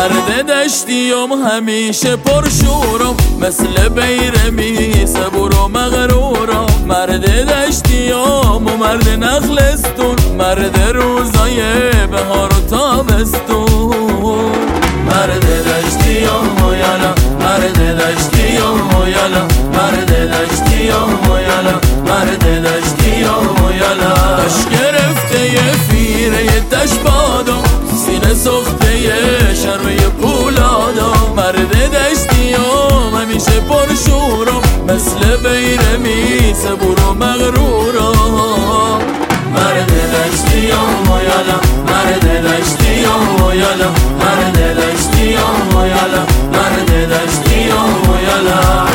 مرد دشتیم همیشه پرشورم، مثل بیرمی صبور و مغرورم. مرد دشتیم و مرد نخلستون، مرد روزای بهار و تابستون. مرد دشتیم و یالا، مرد دشتیم و یالا، مرد دشتیم و یالا، مرد دشتیم و یالا. تش گرفته یه فیره یه تش بادم، سینه سخته یه شرمه پولادم. مرد دشتیم همیشه پرشورم، مثل بیرمی صبور و مغرورم. مرد دشتیم و یالا، مرد دشتیم و یالا، مرد دشتیم و یالا، مرد دشتیم و یالا.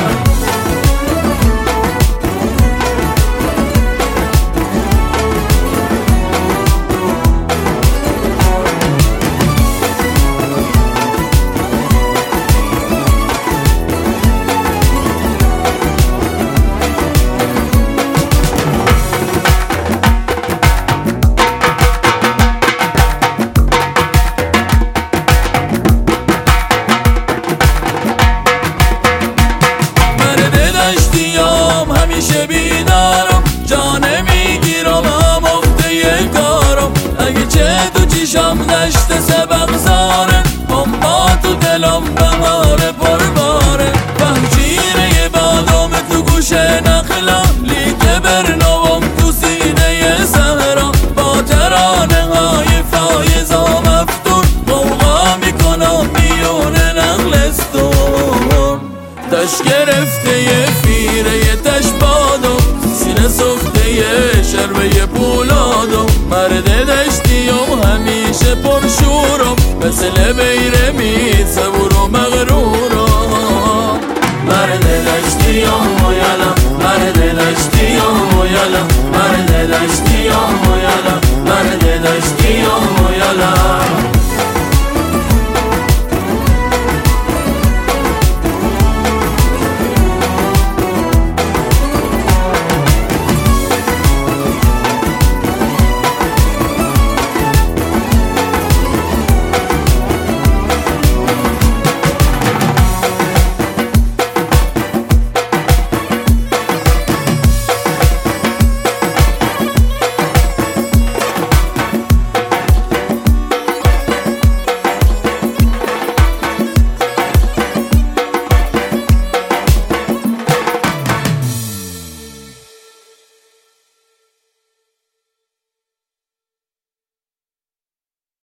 همیشه بیدارم، جانه میگیرم هم افته یه کارم. اگه چه تو چیشم دشت سبق زاره، اما تو دلم بهاره پرباره. پنجیره بادام تو گوش نخلا، لیک برنوام تو سینه صحرا. با ترانه های فایزا مفتون، موقع میکنم میون نخلستون. تش گرفته یه فیره یه تش بادم، سینه سخته یه شربه پولادم. مرد دشتیم همیشه پرشورم، مثل بیرمی